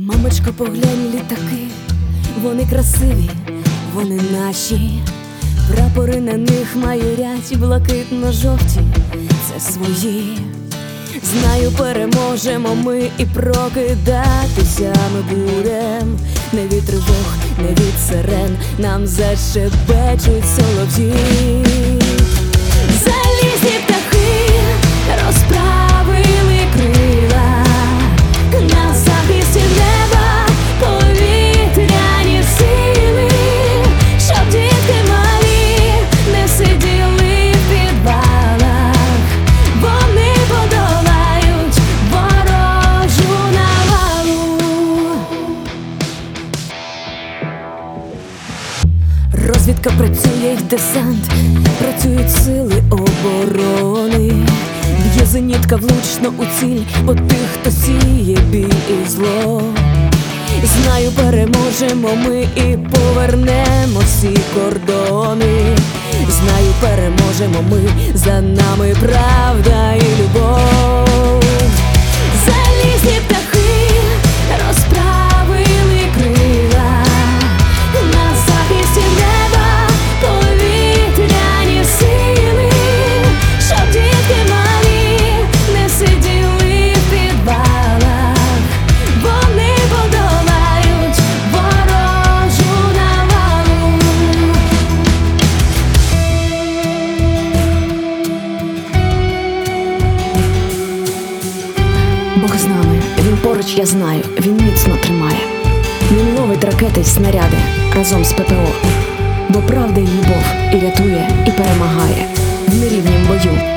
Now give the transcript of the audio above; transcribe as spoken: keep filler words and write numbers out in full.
Мамочко, поглянь, літаки, вони красиві, вони наші. Прапори на них майорять, блакитно-жовті, це свої. Знаю, переможемо ми і прокидатися ми будем. Не від тривог, не від сирен, нам защебечуть солов'ї. Залізні птахи розправили крила, на захисті неба повітряні сили, щоб дітки малі не сиділи в підвалах. Вони подолають ворожу навалу. Розвідка працює, й десант, працюють сили оборони. Б'є зенітка влучно у ціль, по тих, хто сіє біль і зло. Знаю, переможемо ми і повернемо всі кордони. Знаю, переможемо ми, за нами правда і любов. Залізні птахи розправили крила, на захисті неба повітряні сили, щоб дітки малі не сиділи в підвалах. Вони подолають ворожу навалу. Бог з нами, він поруч, я знаю, він міцно тримає. Він ловить ракети й снаряди разом з ППО. Бо правда й любов і рятує, і перемагає в нерівнім бою.